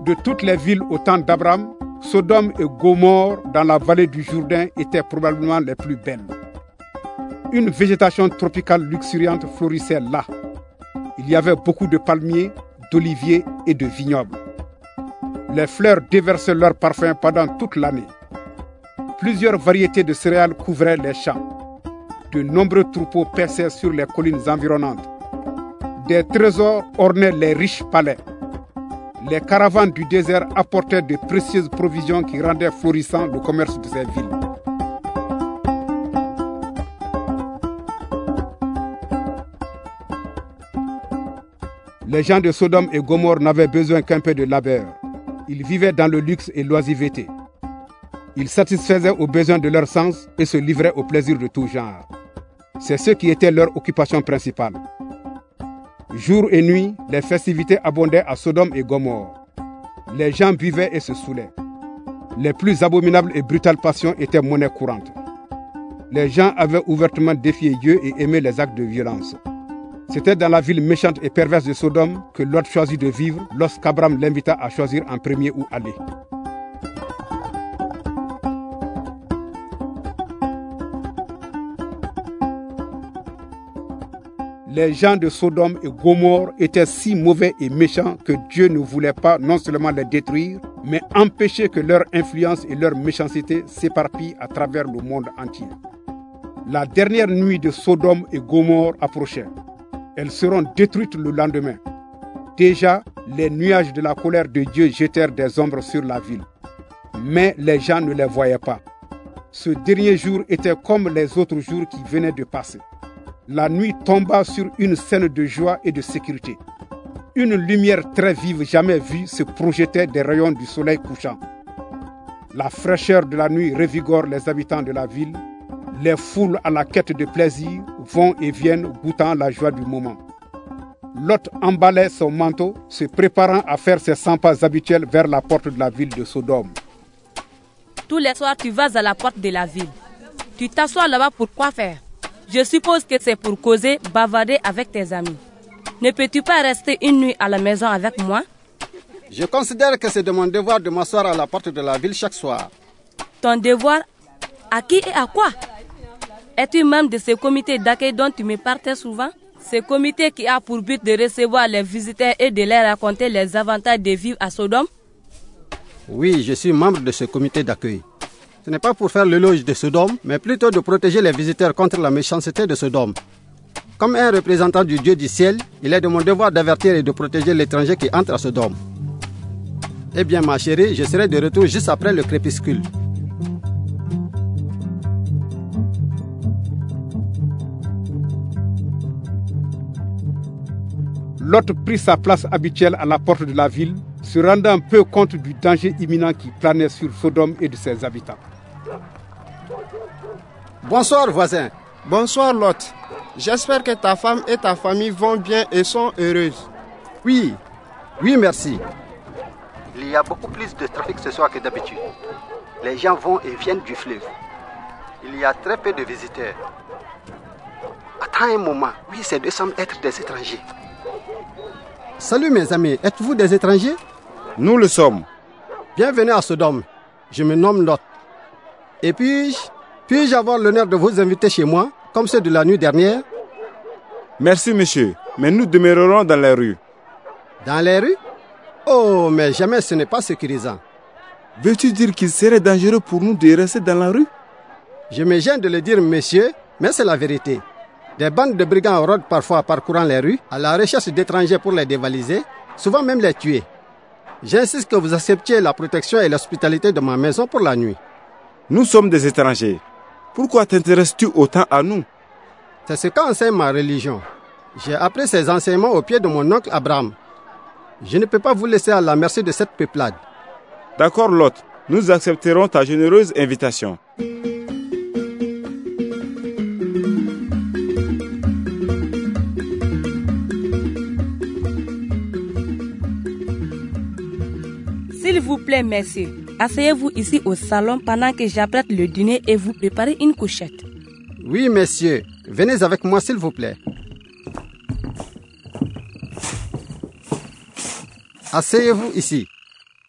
De toutes les villes au temps d'Abraham, Sodome et Gomorrhe dans la vallée du Jourdain étaient probablement les plus belles. Une végétation tropicale luxuriante florissait là. Il y avait beaucoup de palmiers, d'oliviers et de vignobles. Les fleurs déversaient leur parfum pendant toute l'année. Plusieurs variétés de céréales couvraient les champs. De nombreux troupeaux paissaient sur les collines environnantes. Des trésors ornaient les riches palais. Les caravanes du désert apportaient de précieuses provisions qui rendaient florissant le commerce de ces villes. Les gens de Sodome et Gomorrhe n'avaient besoin qu'un peu de labeur. Ils vivaient dans le luxe et l'oisiveté. Ils satisfaisaient aux besoins de leur sens et se livraient aux plaisirs de tout genre. C'est ce qui était leur occupation principale. Jour et nuit, les festivités abondaient à Sodome et Gomorrhe. Les gens buvaient et se saoulaient. Les plus abominables et brutales passions étaient monnaie courante. Les gens avaient ouvertement défié Dieu et aimé les actes de violence. C'était dans la ville méchante et perverse de Sodome que Lot choisit de vivre lorsqu'Abraham l'invita à choisir en premier où aller. Les gens de Sodome et Gomorrhe étaient si mauvais et méchants que Dieu ne voulait pas non seulement les détruire, mais empêcher que leur influence et leur méchanceté s'éparpillent à travers le monde entier. La dernière nuit de Sodome et Gomorrhe approchait. Elles seront détruites le lendemain. Déjà, les nuages de la colère de Dieu jetèrent des ombres sur la ville. Mais les gens ne les voyaient pas. Ce dernier jour était comme les autres jours qui venaient de passer. La nuit tomba sur une scène de joie et de sécurité. Une lumière très vive jamais vue se projetait des rayons du soleil couchant. La fraîcheur de la nuit revigore les habitants de la ville. Les foules à la quête de plaisir vont et viennent goûtant la joie du moment. Lot emballait son manteau, se préparant à faire ses 100 pas habituels vers la porte de la ville de Sodome. Tous les soirs, tu vas à la porte de la ville. Tu t'assois là-bas pour quoi faire? Je suppose que c'est pour causer, bavarder avec tes amis. Ne peux-tu pas rester une nuit à la maison avec moi? Je considère que c'est de mon devoir de m'asseoir à la porte de la ville chaque soir. Ton devoir? À qui et à quoi? Es-tu membre de ce comité d'accueil dont tu me parles souvent? Ce comité qui a pour but de recevoir les visiteurs et de leur raconter les avantages de vivre à Sodome? Oui, je suis membre de ce comité d'accueil. Ce n'est pas pour faire l'éloge de Sodome, mais plutôt de protéger les visiteurs contre la méchanceté de Sodome. Comme un représentant du Dieu du ciel, il est de mon devoir d'avertir et de protéger l'étranger qui entre à Sodome. Eh bien, ma chérie, je serai de retour juste après le crépuscule. Lot prit sa place habituelle à la porte de la ville, se rendant peu compte du danger imminent qui planait sur Sodome et de ses habitants. Bonsoir, voisin. Bonsoir, Lot. J'espère que ta femme et ta famille vont bien et sont heureuses. Oui, merci. Il y a beaucoup plus de trafic ce soir que d'habitude. Les gens vont et viennent du fleuve. Il y a très peu de visiteurs. Attends un moment. Oui, ces deux semblent être des étrangers. Salut mes amis, êtes-vous des étrangers? Nous le sommes. Bienvenue à Sodome. Je me nomme Lot. Et puis-je avoir l'honneur de vous inviter chez moi, comme ceux de la nuit dernière? Merci monsieur, mais nous demeurerons dans les rues. Dans les rues? Oh, mais jamais ce n'est pas sécurisant. Veux-tu dire qu'il serait dangereux pour nous de rester dans la rue? Je me gêne de le dire, monsieur, mais c'est la vérité. Des bandes de brigands rôdent parfois parcourant les rues, à la recherche d'étrangers pour les dévaliser, souvent même les tuer. J'insiste que vous acceptiez la protection et l'hospitalité de ma maison pour la nuit. Nous sommes des étrangers. Pourquoi t'intéresses-tu autant à nous? C'est ce qu'enseigne ma religion. J'ai appris ces enseignements au pied de mon oncle Abraham. Je ne peux pas vous laisser à la merci de cette peuplade. D'accord, Lot. Nous accepterons ta généreuse invitation. S'il vous plaît, messieurs, asseyez-vous ici au salon pendant que j'apprête le dîner et vous préparez une couchette. Oui, messieurs. Venez avec moi, s'il vous plaît. Asseyez-vous ici.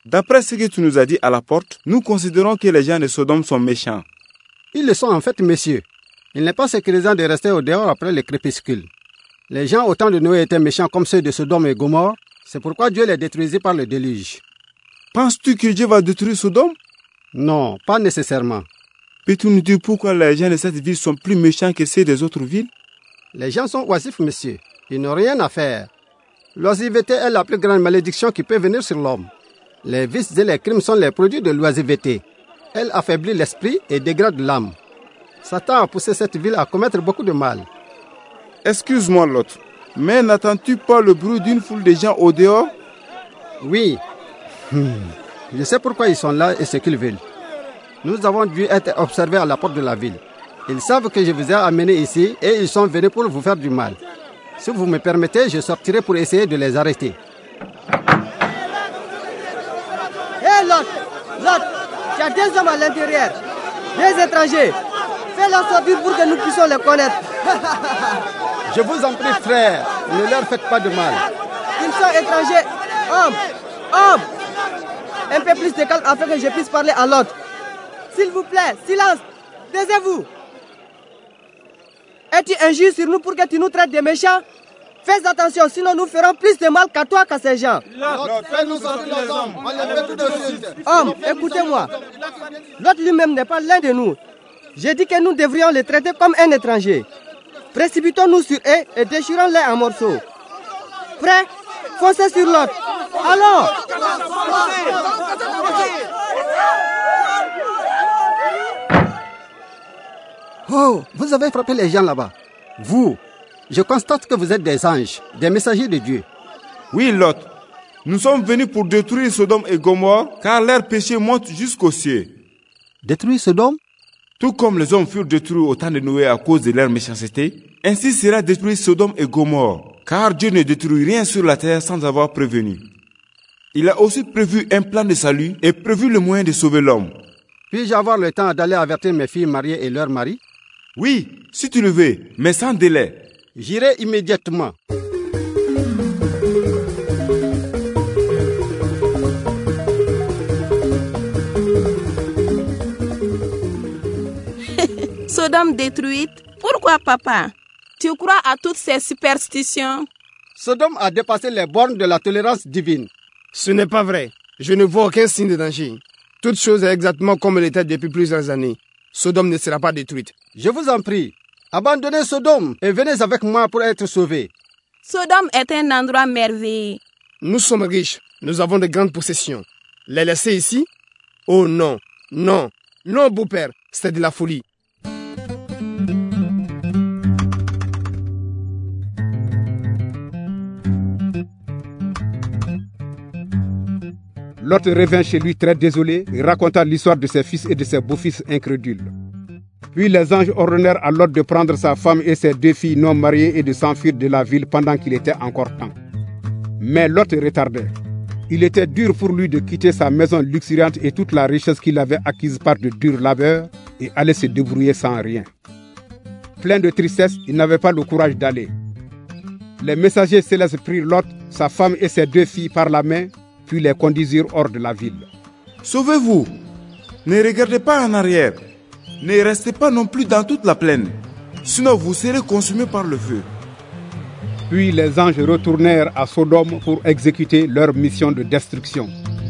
D'après ce que tu nous as dit à la porte, nous considérons que les gens de Sodome sont méchants. Ils le sont en fait, messieurs. Il n'est pas sécurisant de rester au dehors après le crépuscule. Les gens au temps de Noé étaient méchants comme ceux de Sodome et Gomorrhe. C'est pourquoi Dieu les détruisit par le déluge. Penses-tu que Dieu va détruire Sodome? Non, pas nécessairement. Peux-tu nous dire pourquoi les gens de cette ville sont plus méchants que ceux des autres villes? Les gens sont oisifs, monsieur. Ils n'ont rien à faire. L'oisiveté est la plus grande malédiction qui peut venir sur l'homme. Les vices et les crimes sont les produits de l'oisiveté. Elle affaiblit l'esprit et dégrade l'âme. Satan a poussé cette ville à commettre beaucoup de mal. Excuse-moi, Lot, mais n'entends-tu pas le bruit d'une foule de gens au dehors? Oui. Je sais pourquoi ils sont là et ce qu'ils veulent. Nous avons dû être observés à la porte de la ville. Ils savent que je vous ai amené ici et ils sont venus pour vous faire du mal. Si vous me permettez, je sortirai pour essayer de les arrêter. Hé Lot, tu as 2 hommes à l'intérieur, 2 étrangers. Fais-leur sortir pour que nous puissions les connaître. Je vous en prie, frère, ne leur faites pas de mal. Ils sont étrangers. Hommes. Un peu plus de calme afin que je puisse parler à l'autre. S'il vous plaît, silence. Taisez-vous. Es-tu injuste sur nous pour que tu nous traites de méchants? Fais attention, sinon nous ferons plus de mal qu'à toi qu'à ces gens. Fais-nous sortir les hommes. On les fait tout de suite. Homme, écoutez-moi. L'autre lui-même n'est pas l'un de nous. J'ai dit que nous devrions les traiter comme un étranger. Précipitons-nous sur eux et déchirons-les en morceaux. Prêt? Foncez sur l'autre. Allons! Oh, vous avez frappé les gens là-bas. Vous, je constate que vous êtes des anges, des messagers de Dieu. Oui, Lot. Nous sommes venus pour détruire Sodome et Gomorrhe, car leur péché monte jusqu'au ciel. Détruire Sodome? Tout comme les hommes furent détruits au temps de Noé à cause de leur méchanceté, ainsi sera détruit Sodome et Gomorrhe, car Dieu ne détruit rien sur la terre sans avoir prévenu. Il a aussi prévu un plan de salut et prévu le moyen de sauver l'homme. Puis-je avoir le temps d'aller avertir mes filles mariées et leurs maris? Oui, si tu le veux, mais sans délai. J'irai immédiatement. Sodome détruite? Pourquoi, papa? Tu crois à toutes ces superstitions? Sodome a dépassé les bornes de la tolérance divine. Ce n'est pas vrai. Je ne vois aucun signe de danger. Toute chose est exactement comme elle était depuis plusieurs années. Sodome ne sera pas détruite. Je vous en prie, abandonnez Sodome et venez avec moi pour être sauvés. Sodome est un endroit merveilleux. Nous sommes riches. Nous avons de grandes possessions. Les laisser ici? Oh non, non, non, beau-père, c'est de la folie. Lot revint chez lui très désolé et raconta l'histoire de ses fils et de ses beaux-fils incrédules. Puis les anges ordonnèrent à Lot de prendre sa femme et ses 2 filles non mariées et de s'enfuir de la ville pendant qu'il était encore temps. Mais Lot retardait. Il était dur pour lui de quitter sa maison luxuriante et toute la richesse qu'il avait acquise par de durs labeurs et aller se débrouiller sans rien. Plein de tristesse, il n'avait pas le courage d'aller. Les messagers célestes prirent Lot, sa femme et ses 2 filles par la main, puis les conduisirent hors de la ville. Sauvez-vous! Ne regardez pas en arrière. Ne restez pas non plus dans toute la plaine. Sinon vous serez consumés par le feu. Puis les anges retournèrent à Sodome pour exécuter leur mission de destruction.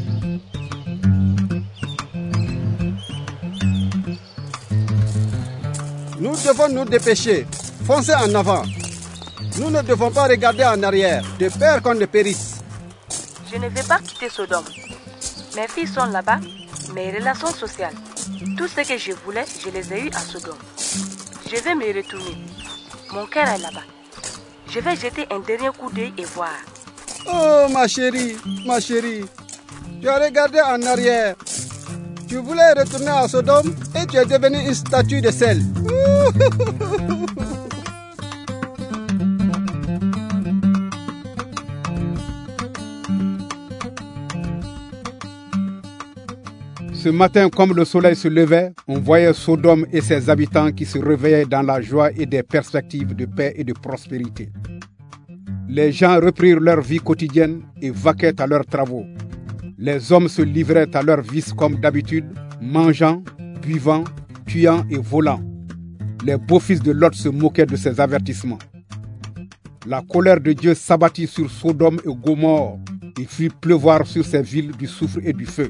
Nous devons nous dépêcher. Foncez en avant. Nous ne devons pas regarder en arrière, de peur qu'on ne périsse. Je ne vais pas quitter Sodome. Mes filles sont là-bas, mes relations sociales. Tout ce que je voulais, je les ai eues à Sodome. Je vais me retourner. Mon cœur est là-bas. Je vais jeter un dernier coup d'œil et voir. Oh ma chérie, tu as regardé en arrière. Tu voulais retourner à Sodome et tu es devenue une statue de sel. Ce matin, comme le soleil se levait, on voyait Sodome et ses habitants qui se réveillaient dans la joie et des perspectives de paix et de prospérité. Les gens reprirent leur vie quotidienne et vaquaient à leurs travaux. Les hommes se livraient à leurs vices comme d'habitude, mangeant, buvant, tuant et volant. Les beaux-fils de Lot se moquaient de ces avertissements. La colère de Dieu s'abattit sur Sodome et Gomorrhe. Il fit pleuvoir sur ces villes du soufre et du feu.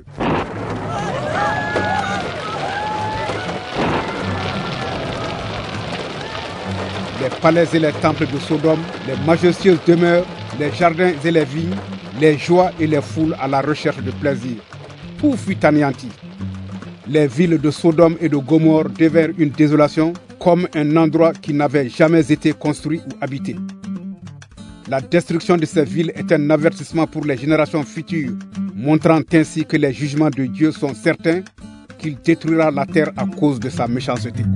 Les palais et les temples de Sodome, les majestueuses demeures, les jardins et les vignes, les joies et les foules à la recherche de plaisir. Tout fut anéanti. Les villes de Sodome et de Gomorrhe devinrent une désolation, comme un endroit qui n'avait jamais été construit ou habité. La destruction de ces villes est un avertissement pour les générations futures, montrant ainsi que les jugements de Dieu sont certains, qu'il détruira la terre à cause de sa méchanceté.